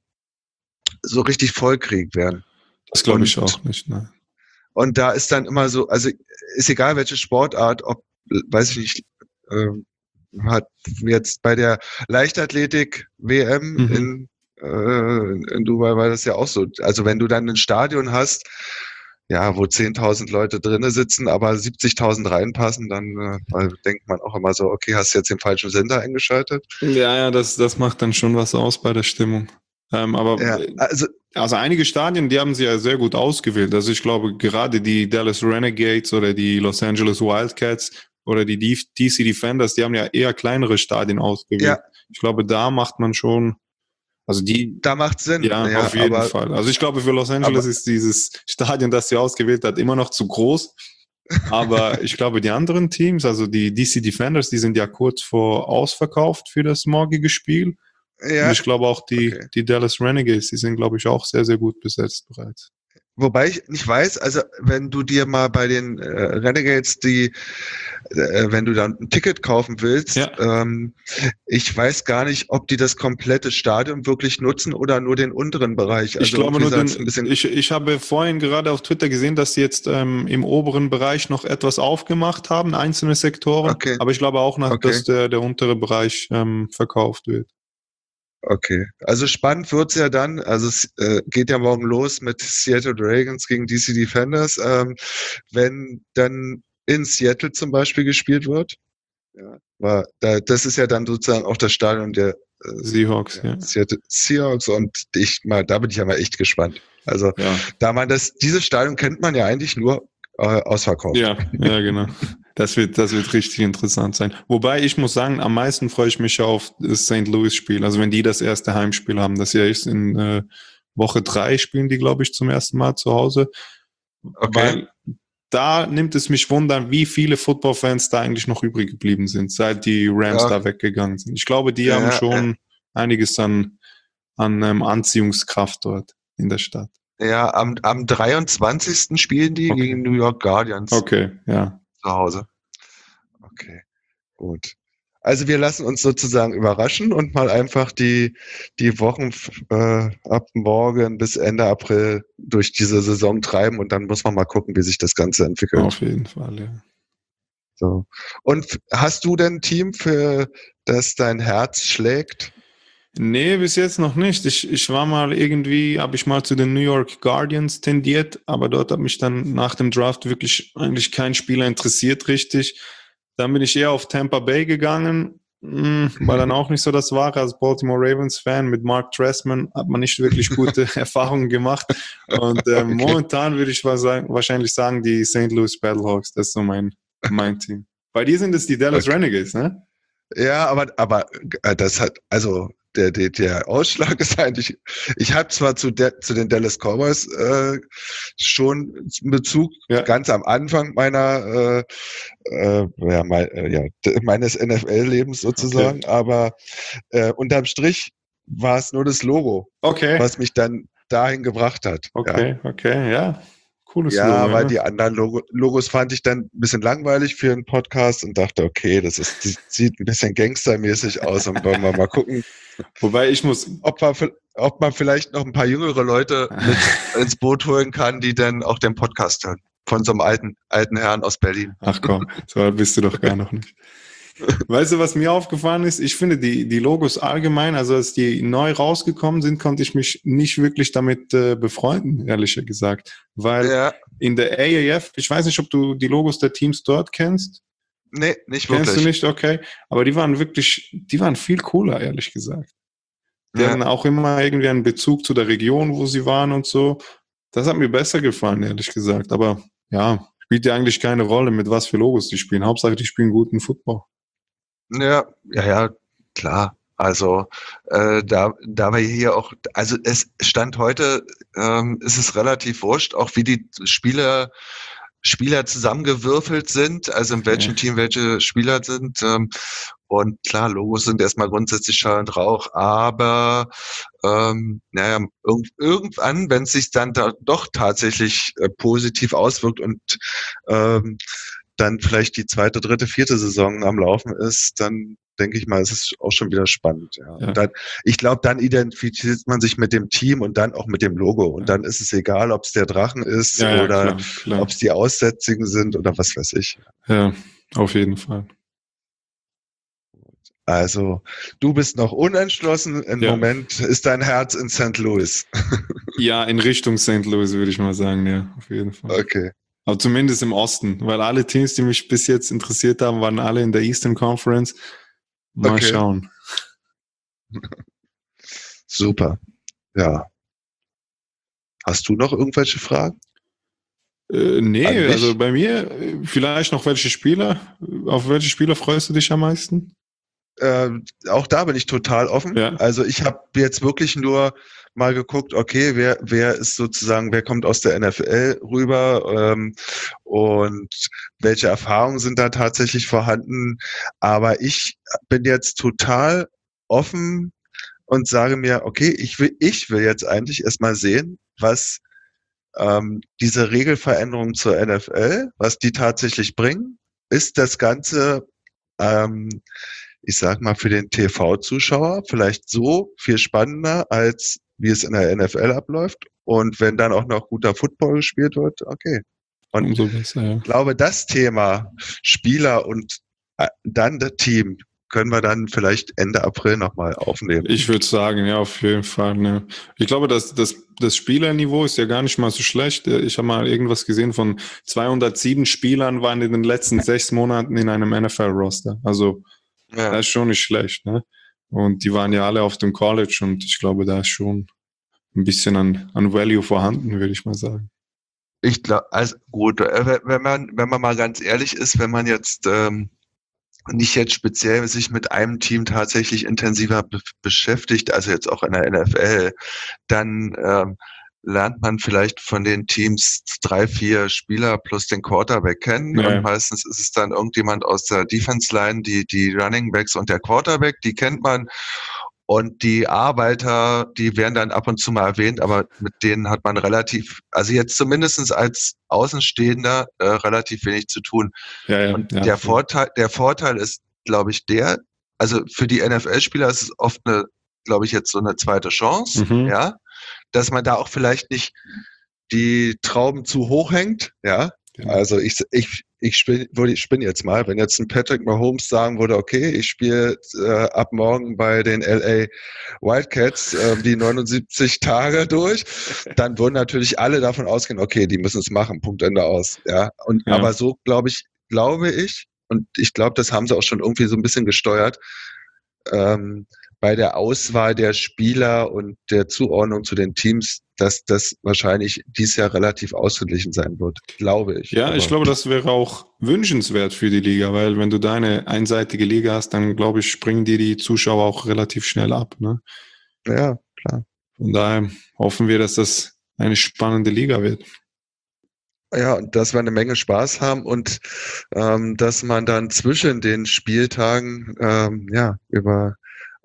so richtig vollkriegt werden. Das glaube ich auch nicht, ne? Und da ist dann immer so, also ist egal welche Sportart, ob, weiß ich nicht, äh, hat jetzt bei der Leichtathletik-W M mhm. in in Dubai war das ja auch so. Also wenn du dann ein Stadion hast, ja, wo zehntausend Leute drinnen sitzen, aber siebzigtausend reinpassen, dann äh, denkt man auch immer so, okay, hast du jetzt den falschen Sender eingeschaltet? Ja, ja, das, das macht dann schon was aus bei der Stimmung. Ähm, aber ja, also, also einige Stadien, die haben sie ja sehr gut ausgewählt. Also ich glaube, gerade die Dallas Renegades oder die Los Angeles Wildcats oder die D C Defenders, die haben ja eher kleinere Stadien ausgewählt. Ja. Ich glaube, da macht man schon Also die, da macht Sinn. Ja, ja auf jeden aber, Fall. Also ich glaube, für Los Angeles aber, ist dieses Stadion, das sie ausgewählt hat, immer noch zu groß. Aber ich glaube, die anderen Teams, also die D C Defenders, die sind ja kurz vor ausverkauft für das morgige Spiel. Ja. Und ich glaube auch die, okay. die Dallas Renegades, die sind, glaube ich, auch sehr, sehr gut besetzt bereits. Wobei ich nicht weiß, also wenn du dir mal bei den äh, Renegades die, äh, wenn du dann ein Ticket kaufen willst, ja. ähm, ich weiß gar nicht, ob die das komplette Stadion wirklich nutzen oder nur den unteren Bereich. Also ich glaube nur den, ein bisschen ich, ich habe vorhin gerade auf Twitter gesehen, dass sie jetzt ähm, im oberen Bereich noch etwas aufgemacht haben, einzelne Sektoren, okay. aber ich glaube auch noch, okay. dass der, der untere Bereich ähm, verkauft wird. Okay, also spannend wird's ja dann, also es äh, geht ja morgen los mit Seattle Dragons gegen D C Defenders, ähm, wenn dann in Seattle zum Beispiel gespielt wird. Ja, war, da, das ist ja dann sozusagen auch das Stadion der äh, Seahawks, ja. Seattle Seahawks und ich mal, da bin ich ja mal echt gespannt. Also ja. da man das, dieses Stadion kennt man ja eigentlich nur äh, ausverkauft. Ja, ja, genau. Das wird, das wird richtig interessant sein. Wobei ich muss sagen, am meisten freue ich mich auf das Saint Louis Spiel. Also wenn die das erste Heimspiel haben, das ja ist in äh, Woche drei spielen die, glaube ich, zum ersten Mal zu Hause. Okay. Weil da nimmt es mich wundern, wie viele Football-Fans da eigentlich noch übrig geblieben sind, seit die Rams ja. da weggegangen sind. Ich glaube, die ja, haben schon ja. einiges an, an ähm, Anziehungskraft dort in der Stadt. Ja, am, am dreiundzwanzigsten spielen die okay. gegen New York Guardians. Okay, ja. Zu Hause. Okay, gut. Also wir lassen uns sozusagen überraschen und mal einfach die, die Wochen äh, ab morgen bis Ende April durch diese Saison treiben und dann muss man mal gucken, wie sich das Ganze entwickelt. Auf jeden Fall, ja. So. Und hast du denn ein Team, für das dein Herz schlägt? Nee, bis jetzt noch nicht. Ich, ich war mal irgendwie, habe ich mal zu den New York Guardians tendiert, aber dort hat mich dann nach dem Draft wirklich eigentlich kein Spieler interessiert richtig. Dann bin ich eher auf Tampa Bay gegangen, mh, war dann auch nicht so das Wahre. Als Baltimore Ravens Fan mit Mark Trestman hat man nicht wirklich gute Erfahrungen gemacht. Und äh, okay. momentan würde ich sagen, wahrscheinlich sagen, die Saint Louis Battlehawks, das ist so mein, mein Team. Bei dir sind es die Dallas okay. Renegades, ne? Ja, aber, aber das hat, also Der, der, der Ausschlag ist eigentlich, ich habe zwar zu, der, zu den Dallas Cowboys äh, schon Bezug, ja. ganz am Anfang meiner, äh, äh, ja, mein, äh, ja, meines N F L-Lebens sozusagen, okay. aber äh, unterm Strich war es nur das Logo, okay. was mich dann dahin gebracht hat. Okay, ja. okay, ja. Cooles ja, Logo, weil ne? die anderen Logo, Logos fand ich dann ein bisschen langweilig für einen Podcast und dachte, okay, das ist, das sieht ein bisschen gangstermäßig aus und wollen wir mal gucken. Wobei ich muss, ob man, ob man vielleicht noch ein paar jüngere Leute mit ins Boot holen kann, die dann auch den Podcast hören. Von so einem alten, alten Herrn aus Berlin. Ach komm, so alt bist du doch gar noch nicht. Weißt du, was mir aufgefallen ist? Ich finde die, die Logos allgemein, also als die neu rausgekommen sind, konnte ich mich nicht wirklich damit äh, befreunden, ehrlich gesagt. Weil ja. in der A A F, ich weiß nicht, ob du die Logos der Teams dort kennst. Nee, nicht wirklich. Kennst du nicht? Okay. Aber die waren wirklich, die waren viel cooler, ehrlich gesagt. Die ja. hatten auch immer irgendwie einen Bezug zu der Region, wo sie waren und so. Das hat mir besser gefallen, ehrlich gesagt. Aber ja, spielt ja eigentlich keine Rolle, mit was für Logos die spielen. Hauptsache, die spielen guten Football. Ja, ja, ja, klar. Also äh, da, da wir hier auch, also es stand heute, ähm, ist es relativ wurscht, auch wie die Spieler Spieler zusammengewürfelt sind, also in welchem ja. Team welche Spieler sind. Ähm, und klar, Logos sind erstmal grundsätzlich Schall und Rauch, aber ähm, naja, irg- irgendwann, wenn es sich dann da doch tatsächlich äh, positiv auswirkt und ähm, dann vielleicht die zweite, dritte, vierte Saison am Laufen ist, dann denke ich mal, es ist auch schon wieder spannend. Ja. Ja. Und dann, ich glaube, dann identifiziert man sich mit dem Team und dann auch mit dem Logo. Und ja. dann ist es egal, ob es der Drachen ist ja, ja, oder klar, ob es die Aussätzigen sind oder was weiß ich. Ja, auf jeden Fall. Also, du bist noch unentschlossen. Im ja. Moment ist dein Herz in Sankt Louis. Ja, in Richtung Sankt Louis würde ich mal sagen, ja, auf jeden Fall. Okay. Aber zumindest im Osten, weil alle Teams, die mich bis jetzt interessiert haben, waren alle in der Eastern Conference. Mal okay. schauen. Super. Ja. Hast du noch irgendwelche Fragen? Äh, nee, also bei mir vielleicht noch welche Spieler. Auf welche Spieler freust du dich am meisten? Äh, auch da bin ich total offen. Ja. Also ich habe jetzt wirklich nur mal geguckt, okay, wer wer ist sozusagen, wer kommt aus der N F L rüber ähm, und welche Erfahrungen sind da tatsächlich vorhanden. Aber ich bin jetzt total offen und sage mir, okay, ich will ich will jetzt eigentlich erstmal sehen, was ähm, diese Regelveränderungen zur N F L, was die tatsächlich bringen. Ist das Ganze ähm, ich sag mal, für den T V-Zuschauer vielleicht so viel spannender, als wie es in der N F L abläuft. Und wenn dann auch noch guter Football gespielt wird, okay. Und Umso besser, ja. Ich glaube, das Thema Spieler und äh, dann das Team können wir dann vielleicht Ende April nochmal aufnehmen. Ich würde sagen, ja, auf jeden Fall. Ne. Ich glaube, dass das, das Spielerniveau ist ja gar nicht mal so schlecht. Ich habe mal irgendwas gesehen von zweihundertsieben Spielern waren in den letzten sechs Monaten in einem N F L-Roster. Also ja. Das ist schon nicht schlecht, ne? Und die waren ja alle auf dem College und ich glaube, da ist schon ein bisschen an, an Value vorhanden, würde ich mal sagen. Ich glaube, also gut, wenn man, wenn man mal ganz ehrlich ist, wenn man jetzt ähm, nicht jetzt speziell sich mit einem Team tatsächlich intensiver be- beschäftigt, also jetzt auch in der N F L, dann ähm, lernt man vielleicht von den Teams drei, vier Spieler plus den Quarterback kennen. Ja. Und meistens ist es dann irgendjemand aus der Defense-Line, die, die Running Backs und der Quarterback, die kennt man. Und die Arbeiter, die werden dann ab und zu mal erwähnt, aber mit denen hat man relativ, also jetzt zumindest als Außenstehender äh, relativ wenig zu tun. Ja, ja, und ja, der voll. Vorteil, der Vorteil ist, glaube ich, der, also für die N F L-Spieler ist es oft eine, glaube ich, jetzt so eine zweite Chance, Mhm. ja, dass man da auch vielleicht nicht die Trauben zu hoch hängt, ja. Genau. Also ich, ich, ich spiele, ich spinne jetzt mal, wenn jetzt ein Patrick Mahomes sagen würde, okay, ich spiele äh, ab morgen bei den L A Wildcats äh, die neunundsiebzig Tage durch, dann würden natürlich alle davon ausgehen, okay, die müssen es machen, Punkt, Ende aus, ja. Und Ja. aber so glaube ich, glaube ich, und ich glaube, das haben sie auch schon irgendwie so ein bisschen gesteuert, ähm, bei der Auswahl der Spieler und der Zuordnung zu den Teams, dass das wahrscheinlich dieses Jahr relativ ausgeglichen sein wird, glaube ich. Ja, Aber ich glaube, das wäre auch wünschenswert für die Liga, weil wenn du da eine einseitige Liga hast, dann glaube ich, springen dir die Zuschauer auch relativ schnell ab. Ne? Ja, klar. Von daher hoffen wir, dass das eine spannende Liga wird. Ja, und dass wir eine Menge Spaß haben und ähm, dass man dann zwischen den Spieltagen ähm, ja über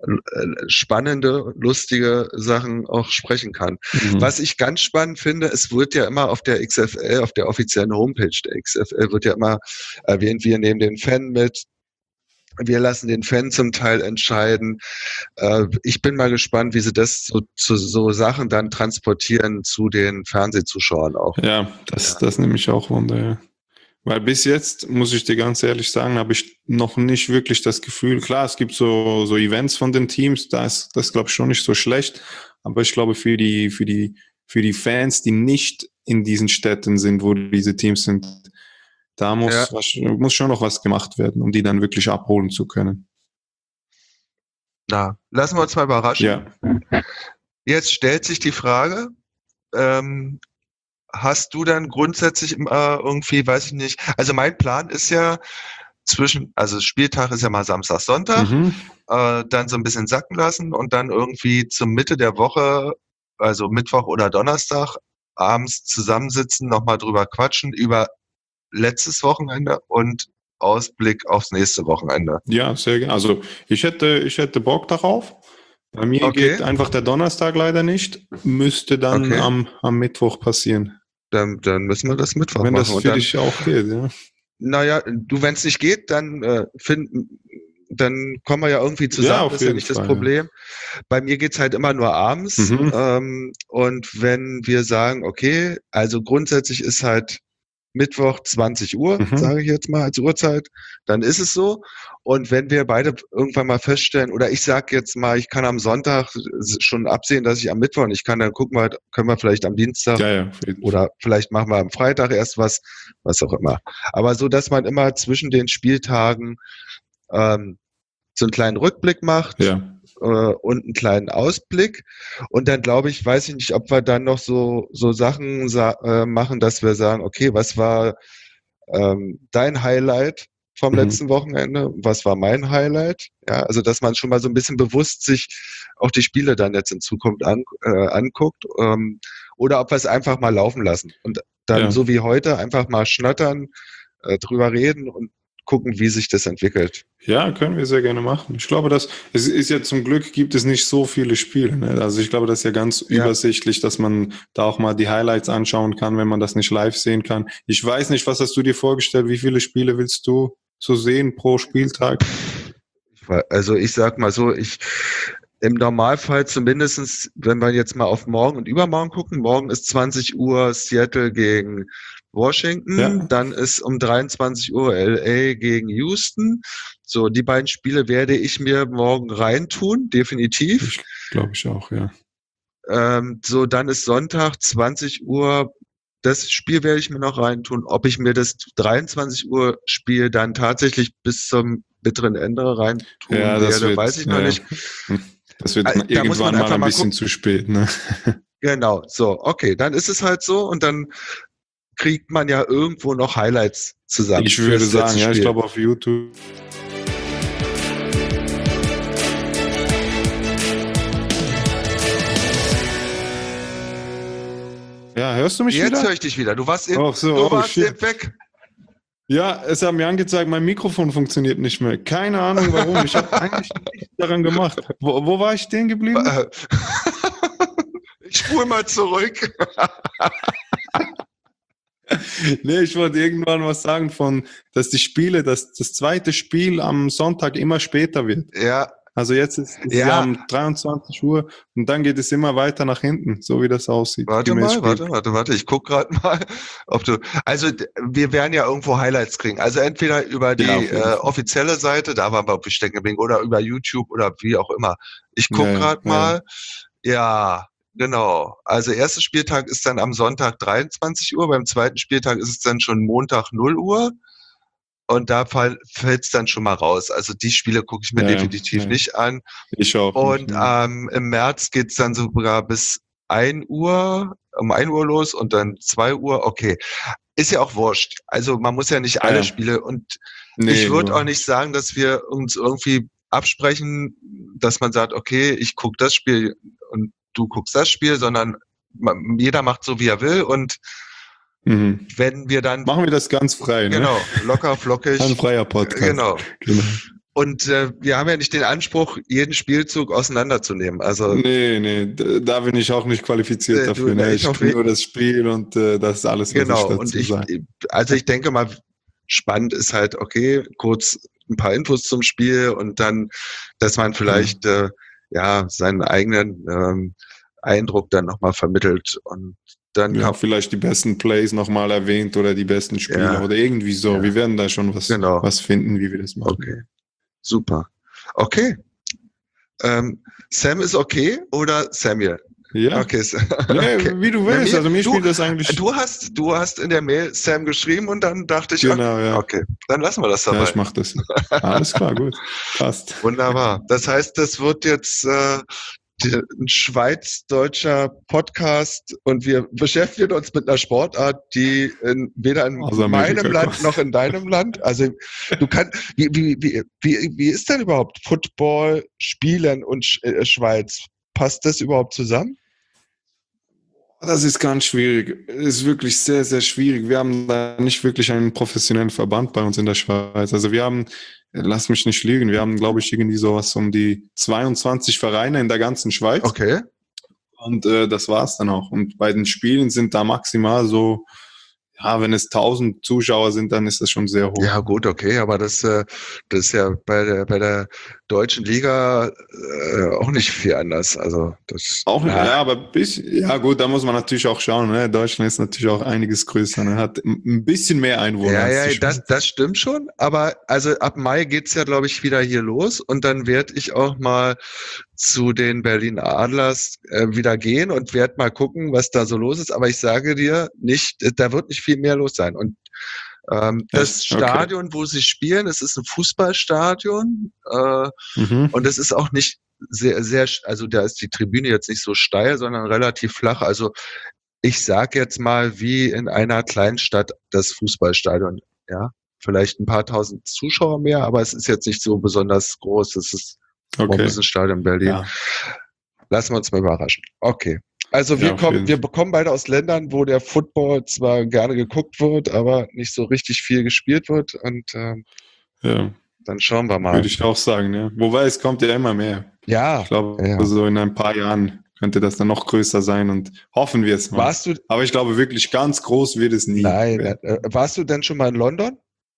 spannende, lustige Sachen auch sprechen kann. Mhm. Was ich ganz spannend finde, es wird ja immer auf der X F L, auf der offiziellen Homepage der X F L wird ja immer erwähnt, wir nehmen den Fan mit, wir lassen den Fan zum Teil entscheiden. Äh, ich bin mal gespannt, wie sie das so, zu so Sachen dann transportieren zu den Fernsehzuschauern auch. Ja, das, das nehme ich auch wunder, ja. Weil bis jetzt, muss ich dir ganz ehrlich sagen, habe ich noch nicht wirklich das Gefühl, klar, es gibt so, so Events von den Teams, da ist das, glaube ich, schon nicht so schlecht, aber ich glaube, für die, für die, für die Fans, die nicht in diesen Städten sind, wo diese Teams sind, da muss, ja. was, muss schon noch was gemacht werden, um die dann wirklich abholen zu können. Na, lassen wir uns mal überraschen. Ja. Jetzt stellt sich die Frage, ähm, hast du dann grundsätzlich immer irgendwie, weiß ich nicht, also mein Plan ist ja zwischen, also Spieltag ist ja mal Samstag, Sonntag, mhm. äh, dann so ein bisschen sacken lassen und dann irgendwie zur Mitte der Woche, also Mittwoch oder Donnerstag, abends zusammensitzen, nochmal drüber quatschen über letztes Wochenende und Ausblick aufs nächste Wochenende. Ja, sehr gerne. Also ich hätte, ich hätte Bock darauf. Bei mir okay. geht einfach der Donnerstag leider nicht. Müsste dann okay. am, am Mittwoch passieren. Dann, dann müssen wir das Mittwoch Wenn machen. Wenn das für dann, dich auch geht, ja. Naja, du, wenn es nicht geht, dann äh, finden, dann kommen wir ja irgendwie zusammen. Ja, das ist ja nicht Fall, das Problem. Ja. Bei mir geht's halt immer nur abends. Mhm. Ähm, und wenn wir sagen, okay, also grundsätzlich ist halt Mittwoch zwanzig Uhr, mhm. sage ich jetzt mal als Uhrzeit, dann ist es so. Und wenn wir beide irgendwann mal feststellen, oder ich sage jetzt mal, ich kann am Sonntag schon absehen, dass ich am Mittwoch nicht kann, dann gucken wir, können wir vielleicht am Dienstag ja, ja, oder vielleicht machen wir am Freitag erst was, was auch immer. Aber so, dass man immer zwischen den Spieltagen ähm, so einen kleinen Rückblick macht. Ja. Und einen kleinen Ausblick. Und dann glaube ich, weiß ich nicht, ob wir dann noch so, so Sachen sa- äh, machen, dass wir sagen, okay, was war ähm, dein Highlight vom mhm. letzten Wochenende? Was war mein Highlight? Ja, also, dass man schon mal so ein bisschen bewusst sich auch die Spiele dann jetzt in Zukunft an, äh, anguckt. Ähm, oder ob wir es einfach mal laufen lassen. Und dann ja. so wie heute einfach mal schnattern, äh, drüber reden und gucken, wie sich das entwickelt. Ja, können wir sehr gerne machen. Ich glaube, dass es ist ja zum Glück gibt es nicht so viele Spiele. Ne? Also ich glaube, das ist ja ganz ja. übersichtlich, dass man da auch mal die Highlights anschauen kann, wenn man das nicht live sehen kann. Ich weiß nicht, was hast du dir vorgestellt? Wie viele Spiele willst du so sehen pro Spieltag? Also ich sag mal so, ich im Normalfall zumindestens, wenn wir jetzt mal auf morgen und übermorgen gucken, morgen ist zwanzig Uhr Seattle gegen Washington, ja. dann ist um dreiundzwanzig Uhr L A gegen Houston. So, die beiden Spiele werde ich mir morgen reintun, definitiv. Glaube ich auch, ja. Ähm, so, dann ist Sonntag zwanzig Uhr, das Spiel werde ich mir noch reintun. Ob ich mir das dreiundzwanzig Uhr Spiel dann tatsächlich bis zum bitteren Ende reintun ja, werde, wird, weiß ich noch ja. nicht. Das wird da irgendwann mal ein bisschen zu spät, ne? Genau, so, okay, dann ist es halt so und dann kriegt man ja irgendwo noch Highlights zusammen. Ich würde sagen, ja, ich glaube auf YouTube. Ja, hörst du mich Jetzt wieder? Jetzt höre ich dich wieder. Du warst eben, oh, so, du oh, warst eben weg. Ja, es hat mir angezeigt, mein Mikrofon funktioniert nicht mehr. Keine Ahnung warum. Ich habe eigentlich nichts daran gemacht. Wo, wo war ich stehen geblieben? Ich spule mal zurück. Nee, ich wollte irgendwann was sagen von, dass die Spiele, dass das zweite Spiel am Sonntag immer später wird. Ja. Also jetzt ist es ja. ja um dreiundzwanzig Uhr und dann geht es immer weiter nach hinten, so wie das aussieht. Warte mal, Spiel. warte, warte, warte, ich guck gerade mal, ob du, also wir werden ja irgendwo Highlights kriegen, also entweder über die ja, äh, offizielle Seite, da waren wir auf stecken geblieben, oder über YouTube oder wie auch immer. Ich guck ja, gerade ja. mal, ja, genau, also erster Spieltag ist dann am Sonntag dreiundzwanzig Uhr, beim zweiten Spieltag ist es dann schon Montag null Uhr. Und da fällt es dann schon mal raus. Also die Spiele gucke ich mir ja, definitiv ja. nicht an. Ich auch. Und nicht, ähm, im März geht's dann sogar bis ein Uhr, um ein Uhr los und dann zwei Uhr. Okay, ist ja auch wurscht. Also man muss ja nicht alle ja. Spiele. Und nee, ich würde auch nicht sagen, dass wir uns irgendwie absprechen, dass man sagt, okay, ich gucke das Spiel und du guckst das Spiel, sondern man, jeder macht so, wie er will und Mhm. wenn wir dann... Machen wir das ganz frei, ne? Genau, locker, flockig. Ein freier Podcast. Genau. genau. Und äh, wir haben ja nicht den Anspruch, jeden Spielzug auseinanderzunehmen. Also nee, nee, da bin ich auch nicht qualifiziert äh, dafür. Du, ne? Ich spiele nur das Spiel und äh, das ist alles, was genau. ich dazu und ich, sage. Also ich denke mal, spannend ist halt, okay, kurz ein paar Infos zum Spiel und dann, dass man vielleicht mhm. äh, ja seinen eigenen ähm, Eindruck dann nochmal vermittelt und dann ja, vielleicht die besten Plays nochmal erwähnt oder die besten Spiele ja. oder irgendwie so. Ja. Wir werden da schon was, genau. was finden, wie wir das machen. Okay, super. Okay. Ähm, Sam ist okay oder Samuel? Ja, okay. nee, okay. Wie du willst. Mir, also mir du, spielt das eigentlich... Du hast, du hast in der Mail Sam geschrieben und dann dachte ich, genau, okay, ja. okay, dann lassen wir das dabei. Ja, ich mach das. Alles klar, gut. Passt. Wunderbar. Das heißt, das wird jetzt... Äh, ein schweiz-deutscher Podcast und wir beschäftigen uns mit einer Sportart, die in, weder in meinem Land noch in deinem Land. Also du kannst, wie, wie, wie, wie, wie ist denn überhaupt Football, Spielen und Sch äh, Schweiz? Passt das überhaupt zusammen? Das ist ganz schwierig. Es ist wirklich sehr, sehr schwierig. Wir haben da nicht wirklich einen professionellen Verband bei uns in der Schweiz. Also wir haben, lass mich nicht lügen, wir haben, glaube ich, irgendwie sowas um die zweiundzwanzig Vereine in der ganzen Schweiz. Okay. Und äh, das war's dann auch. Und bei den Spielen sind da maximal so, ja, wenn es tausend Zuschauer sind, dann ist das schon sehr hoch. Ja gut, okay, aber das, äh, das ist ja bei der, bei der deutschen Liga äh, auch nicht viel anders. Also das auch nicht, ja, aber bis, ja gut, da muss man natürlich auch schauen. Ne? Deutschland ist natürlich auch einiges größer. Ne? Hat ein bisschen mehr Einwohner. Ja, als ja, das, das stimmt schon. Aber also ab Mai geht's ja, glaube ich, wieder hier los und dann werde ich auch mal zu den Berlin Adlers äh, wieder gehen und werde mal gucken, was da so los ist. Aber ich sage dir, nicht, da wird nicht viel mehr los sein. Und ähm, das Stadion, okay, wo sie spielen, es ist ein Fußballstadion äh, mhm. und es ist auch nicht sehr, sehr, also da ist die Tribüne jetzt nicht so steil, sondern relativ flach. Also ich sage jetzt mal, wie in einer Kleinstadt das Fußballstadion, ja, vielleicht ein paar tausend Zuschauer mehr, aber es ist jetzt nicht so besonders groß. Es ist okay. ein Stadion in Berlin. Ja. Lassen wir uns mal überraschen. Okay. Also wir ja, kommen, wir bekommen beide aus Ländern, wo der Football zwar gerne geguckt wird, aber nicht so richtig viel gespielt wird. Und ähm, ja. dann schauen wir mal. Würde ich auch sagen, ja. Wobei es kommt ja immer mehr. Ja. Ich glaube, ja. so in ein paar Jahren könnte das dann noch größer sein und hoffen wir es mal. Warst du? Aber ich glaube wirklich ganz groß wird es nie. Nein. Äh, warst du denn schon mal in London?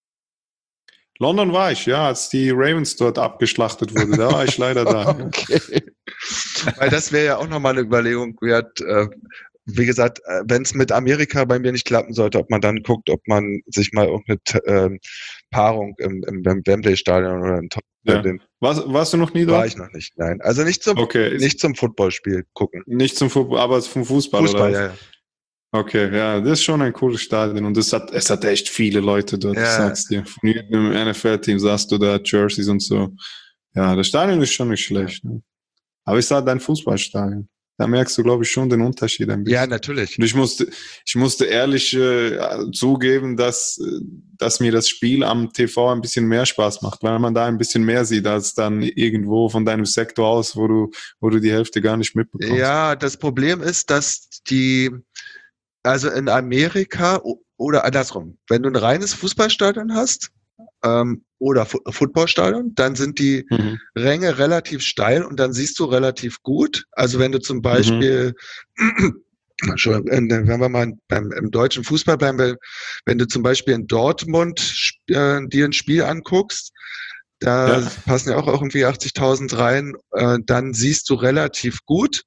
London war ich, ja, als die Ravens dort abgeschlachtet wurde. Da war ich leider da. Okay. Ja. Weil das wäre ja auch nochmal eine Überlegung wert. Äh, wie gesagt, äh, wenn es mit Amerika bei mir nicht klappen sollte, ob man dann guckt, ob man sich mal auch mit ähm, Paarung im, im, im Wembley-Stadion oder im Top. Ja. Warst, warst du noch nie dort? War ich noch nicht, nein. Also nicht zum, okay. nicht zum Footballspiel gucken. Nicht zum Football, aber vom Fußball, Fußball, oder? ja, ja. Okay, ja, das ist schon ein cooles Stadion und es hat, es hat echt viele Leute dort, ja. Ich sag's dir. Von jedem N F L-Team sahst du da Jerseys und so. Ja, das Stadion ist schon nicht schlecht. Ne? Aber ich sah dein Fußballstadion. Da merkst du, glaube ich, schon den Unterschied ein bisschen. Ja, natürlich. Und ich musste, ich musste ehrlich äh, zugeben, dass, dass mir das Spiel am T V ein bisschen mehr Spaß macht, weil man da ein bisschen mehr sieht, als dann irgendwo von deinem Sektor aus, wo du, wo du die Hälfte gar nicht mitbekommst. Ja, das Problem ist, dass die, also in Amerika oder andersrum, wenn du ein reines Fußballstadion hast ähm, oder Fu- Footballstadion, dann sind die mhm. Ränge relativ steil und dann siehst du relativ gut. Also wenn du zum Beispiel, mhm. wenn wir mal beim, im deutschen Fußball bleiben, wenn du zum Beispiel in Dortmund äh, dir ein Spiel anguckst, da ja. passen ja auch irgendwie achtzigtausend rein, äh, dann siehst du relativ gut.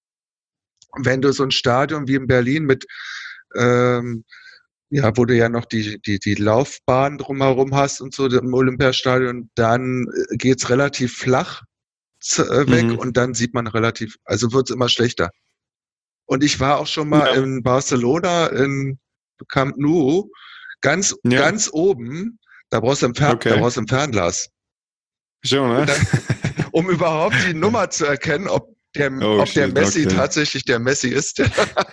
Wenn du so ein Stadion wie in Berlin mit, ähm, ja, wo du ja noch die, die, die Laufbahn drumherum hast und so im Olympiastadion, dann geht's relativ flach äh, weg mhm. und dann sieht man relativ, also wird's immer schlechter. Und ich war auch schon mal ja. in Barcelona, in Camp Nou, ganz, ja. ganz oben, da brauchst du ein, Fer- okay. da brauchst du ein Fernglas. Schon, ne? Dann, um überhaupt die Nummer zu erkennen, ob Der, oh, ob der shit, Messi okay. tatsächlich der Messi ist.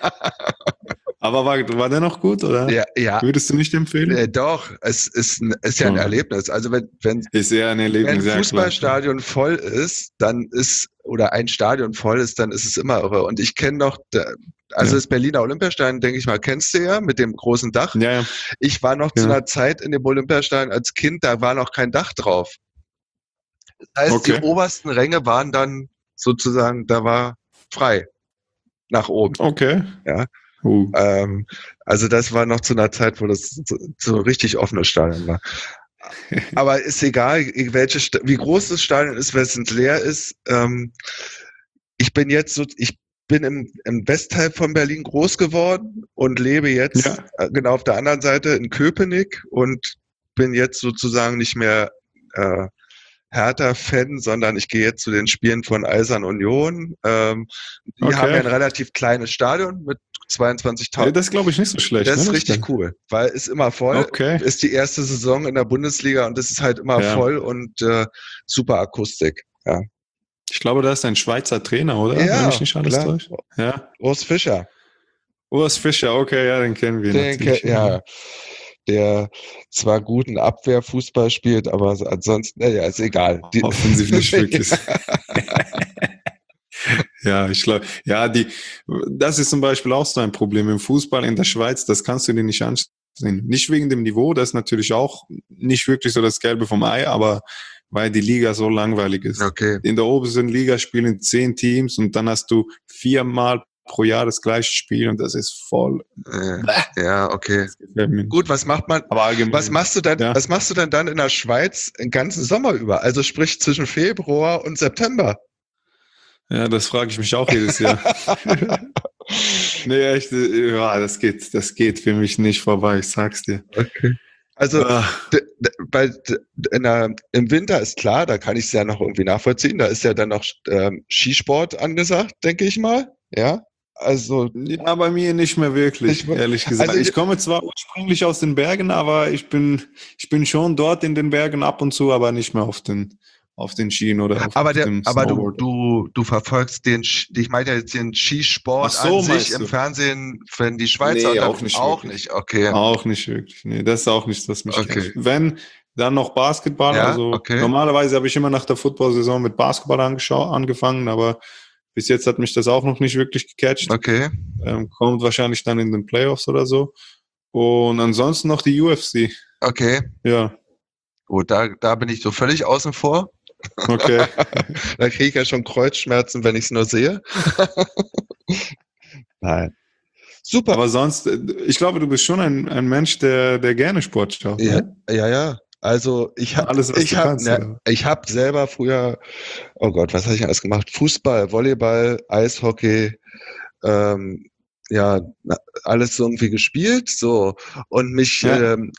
Aber war, war der noch gut, oder? Ja, ja. Würdest du nicht empfehlen? Äh, doch, es ist, ein, ist ja ein Erlebnis. Also wenn, wenn, ist ja ein Erlebnis, wenn ein Fußballstadion voll ist, dann ist, oder ein Stadion voll ist, dann ist es immer irre. Und ich kenne noch, also ja. das Berliner Olympiastadion, denke ich mal, kennst du ja, mit dem großen Dach. Ja, ja. Ich war noch ja. zu einer Zeit in dem Olympiastadion als Kind, da war noch kein Dach drauf. Das heißt, okay. die obersten Ränge waren dann sozusagen, da war frei nach oben. Okay. Ja. Uh. Ähm, also das war noch zu einer Zeit, wo das so, so richtig offenes Stadion war. Aber ist egal, welche, wie groß das Stadion ist, wenn es leer ist. Ähm, ich bin jetzt so, ich bin im, im Westteil von Berlin groß geworden und lebe jetzt ja. genau auf der anderen Seite in Köpenick und bin jetzt sozusagen nicht mehr äh, Hertha-Fan, sondern ich gehe jetzt zu den Spielen von Eisern Union. Ähm, die okay. haben ja ein relativ kleines Stadion mit zweiundzwanzigtausend. Ja, das glaube ich nicht so schlecht. Das ne? ist richtig das cool, weil ist immer voll. Okay. Ist die erste Saison in der Bundesliga und das ist halt immer ja. voll und äh, super Akustik. Ja. Ich glaube, da ist ein Schweizer Trainer, oder? Ja, wenn mich nicht alles klar. täuscht. Ja. Urs Fischer. Urs Fischer, okay, ja, den kennen wir den natürlich. Ke- ja, der zwar guten Abwehrfußball spielt, aber ansonsten, naja, ist egal. Die, offensiv nicht wirklich. Ja, ich glaube, ja, die, das ist zum Beispiel auch so ein Problem im Fußball in der Schweiz, das kannst du dir nicht ansehen. Nicht wegen dem Niveau, das ist natürlich auch nicht wirklich so das Gelbe vom Ei, aber weil die Liga so langweilig ist. Okay. In der obersten Liga spielen zehn Teams und dann hast du viermal pro Jahr das gleiche Spiel und das ist voll. Äh, ja, okay. Gut, Gut, was macht man? Aber allgemein, was machst du dann? Ja. Was machst du denn dann in der Schweiz den ganzen Sommer über? Also sprich zwischen Februar und September. Ja, das frage ich mich auch jedes Jahr. Nee, echt, ja, das geht, das geht für mich nicht vorbei, ich sag's dir. Okay. Also d- d- bei, d- in der, im Winter ist klar, da kann ich es ja noch irgendwie nachvollziehen. Da ist ja dann noch ähm, Skisport angesagt, denke ich mal. Ja. Also ja, bei mir nicht mehr wirklich, ich, ehrlich gesagt. Also ich, ich komme zwar ursprünglich aus den Bergen, aber ich bin, ich bin schon dort in den Bergen ab und zu, aber nicht mehr auf den, auf den Skien oder auf, aber auf der, dem aber du, Snowboard. du, du verfolgst den, ich meine ja jetzt den Skisport so, an sich du? im Fernsehen, wenn die Schweizer nee, dann, auch nicht, auch wirklich. nicht, okay. Auch nicht wirklich. Nee, das ist auch nicht, was mich okay. catcht. Wenn, dann noch Basketball. Ja, also okay. normalerweise habe ich immer nach der Football-Saison mit Basketball angeschaut, angefangen, aber bis jetzt hat mich das auch noch nicht wirklich gecatcht. Okay. Ähm, kommt wahrscheinlich dann in den Playoffs oder so. Und ansonsten noch die U F C. Okay. Ja. Gut, da, da bin ich so völlig außen vor. Okay. Da kriege ich ja schon Kreuzschmerzen, wenn ich es nur sehe. Nein. Super. Aber sonst, ich glaube, du bist schon ein, ein Mensch, der, der gerne Sport schaut. Ja, ne? ja, ja. Also ich habe Alles, was ich du hab, kannst, ne, oder? ich hab selber früher, oh Gott, was habe ich alles gemacht? Fußball, Volleyball, Eishockey, ähm, ja, alles irgendwie gespielt, so. Und mich, Ja. ähm,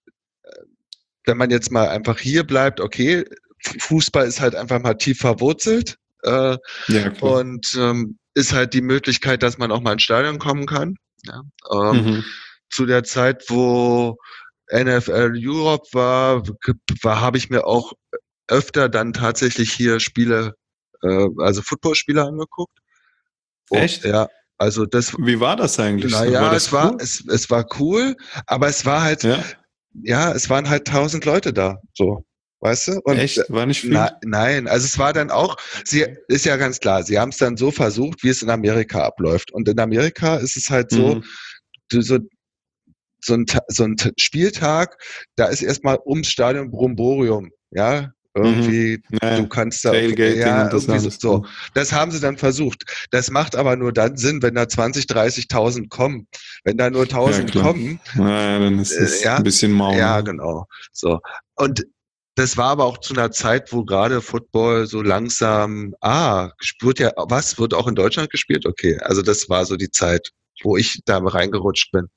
wenn man jetzt mal einfach hier bleibt, okay, Fußball ist halt einfach mal tief verwurzelt. Äh, Ja, klar. und ähm, ist halt die Möglichkeit, dass man auch mal ins Stadion kommen kann. Ja, ähm, Mhm. Zu der Zeit, wo N F L Europe war, war habe ich mir auch öfter dann tatsächlich hier Spiele, äh, also Footballspiele angeguckt. Und, Echt? ja, also das. Wie war das eigentlich? Naja, war das es war cool? es, es war cool, aber es war halt, Ja. ja, es waren halt tausend Leute da, so. Weißt du? Und Echt? War nicht viel? Na, nein, also es war dann auch, sie ist ja ganz klar, sie haben es dann so versucht, wie es in Amerika abläuft. Und in Amerika ist es halt so, Mhm. du, so, so, ein, so ein Spieltag, da ist erstmal ums Stadion Bromborium, ja, irgendwie, mhm. naja. du kannst da, Tailgating ja, und das irgendwie so, alles. so. Das haben sie dann versucht. Das macht aber nur dann Sinn, wenn da zwanzig, dreißigtausend kommen. Wenn da nur tausend Ja, kommen, naja, dann ist es äh, ja, ein bisschen mau. ja, genau, so. Und das war aber auch zu einer Zeit, wo gerade Football so langsam, ah, wird ja, was, wird auch in Deutschland gespielt? Okay, also das war so die Zeit, wo ich da reingerutscht bin.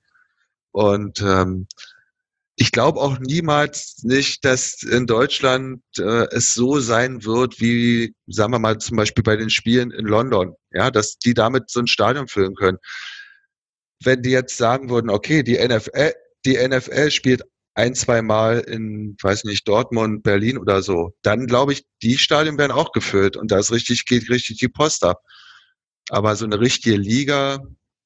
Und ähm, ich glaube auch niemals nicht, dass in Deutschland äh, es so sein wird, wie, sagen wir mal, zum Beispiel bei den Spielen in London, ja, dass die damit so ein Stadion füllen können. Wenn die jetzt sagen würden, okay, die N F L, die N F L spielt ein, zwei Mal in, weiß nicht, Dortmund, Berlin oder so, dann glaube ich, die Stadien werden auch gefüllt und da ist richtig, geht richtig die Post ab. Aber so eine richtige Liga.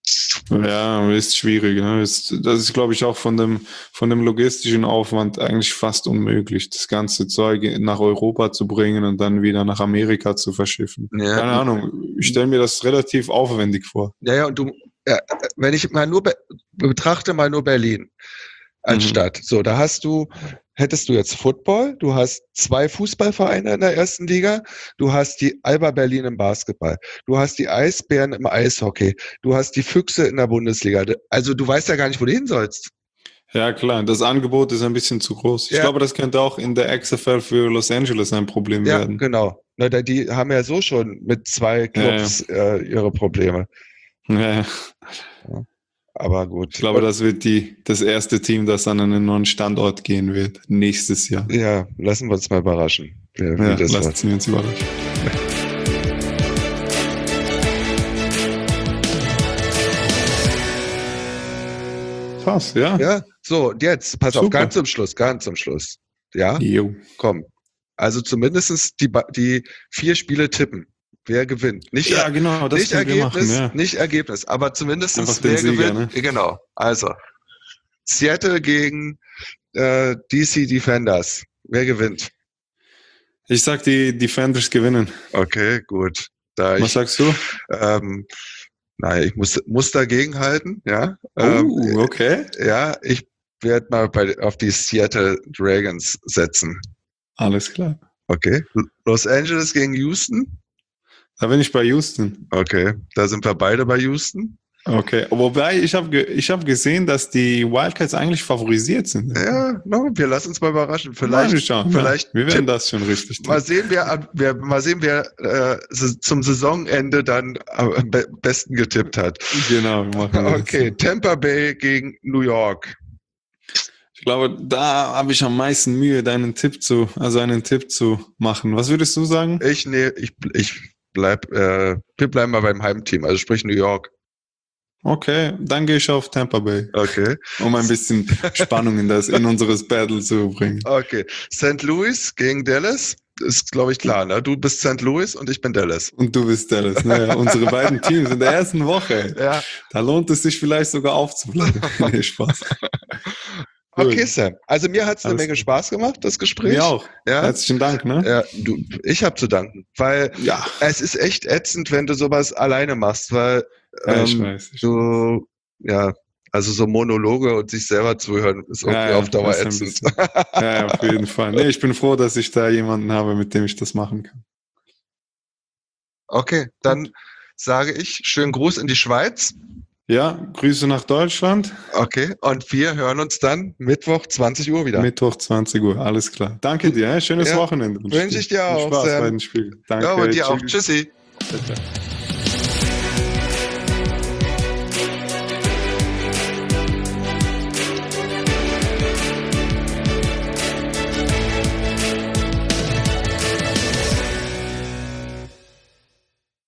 Ja, ist schwierig. Ne? Ist, das ist, glaube ich, auch von dem, von dem logistischen Aufwand eigentlich fast unmöglich, das ganze Zeug nach Europa zu bringen und dann wieder nach Amerika zu verschiffen. Ja. Keine Ahnung, ich stelle mir das relativ aufwendig vor. Ja, ja, und du, ja, wenn ich mal nur be- betrachte, mal nur Berlin als mhm. Stadt. So, da hast du, hättest du jetzt Football, du hast zwei Fußballvereine in der ersten Liga, du hast die Alba Berlin im Basketball, du hast die Eisbären im Eishockey, du hast die Füchse in der Bundesliga. Also du weißt ja gar nicht, wo du hin sollst. Ja, klar, das Angebot ist ein bisschen zu groß. Ich ja. glaube, das könnte auch in der X F L für Los Angeles ein Problem ja, werden. Ja, genau. Na, die haben ja so schon mit zwei Clubs ja, ja. Äh, ihre Probleme. Ja, ja. Aber gut. Ich glaube, das wird die, das erste Team, das an einen neuen Standort gehen wird, nächstes Jahr. Ja, lassen wir uns mal überraschen. Wie, ja, wie das lassen wir uns überraschen. Krass, ja. Ja, so, und jetzt, pass Super. auf, ganz zum Schluss, ganz zum Schluss. Ja? Jo. Komm. Also zumindest die, die vier Spiele tippen. Wer gewinnt? Nicht, ja, genau, das nicht Ergebnis, machen, ja. nicht Ergebnis, aber zumindest wer Sieger, gewinnt. Ne? Genau. Also Seattle gegen äh, D C Defenders. Wer gewinnt? Ich sag, die Defenders gewinnen. Okay, gut. Da Was ich, sagst du? Ähm, nein, ich muss, muss dagegen halten, ja. Oh, ähm, okay. Ja, ich werde mal bei, auf die Seattle Dragons setzen. Alles klar. Okay. Los Angeles gegen Houston? Da bin ich bei Houston. Okay, da sind wir beide bei Houston. Okay, wobei ich habe ge- ich hab gesehen, dass die Wildcats eigentlich favorisiert sind. Ja, no, wir lassen uns mal überraschen. Vielleicht, schauen, vielleicht ja. Wir werden tipp, das schon richtig tun. Mal sehen, wer, wer, mal sehen, wer äh, zum Saisonende dann am be- besten getippt hat. Genau, wir machen das. Okay, Tampa Bay gegen New York. Ich glaube, da habe ich am meisten Mühe, deinen Tipp zu, also einen Tipp zu machen. Was würdest du sagen? Ich nee, ich, ich bleib, äh, wir bleiben mal beim Heimteam, also sprich New York. Okay, dann gehe ich auf Tampa Bay. Okay. Um ein bisschen Spannung in das, in unseres Battle zu bringen. Okay. Saint Louis gegen Dallas. Ist, glaube ich, klar, ne? Du bist Saint Louis und ich bin Dallas. Und du bist Dallas, ne? Unsere beiden Teams in der ersten Woche. Ja. Da lohnt es sich vielleicht sogar aufzubleiben. Nee, Spaß. Okay, Sam. Also mir hat es eine Alles Menge gut. Spaß gemacht, das Gespräch. Mir auch. Ja. Herzlichen Dank, ne? Ja, du, ich habe zu danken, weil Ja. es ist echt ätzend, wenn du sowas alleine machst, weil Ja, ähm, ich weiß. Ich du, ja, also so Monologe und sich selber zuhören ist irgendwie Ja, ja, auf Dauer das ist ein ätzend. bisschen- Ja, ja, auf jeden Fall. Nee, ich bin froh, dass ich da jemanden habe, mit dem ich das machen kann. Okay, dann sage ich schönen Gruß in die Schweiz. Ja, Grüße nach Deutschland. Okay, und wir hören uns dann Mittwoch zwanzig Uhr wieder. Mittwoch zwanzig Uhr, alles klar. Danke dir, schönes Ja, Wochenende. wünsche ich dir Viel auch, Spaß Sam. bei den Spielen. Danke. Ja, und dir auch. Tschüss. Tschüssi. Ciao, ciao.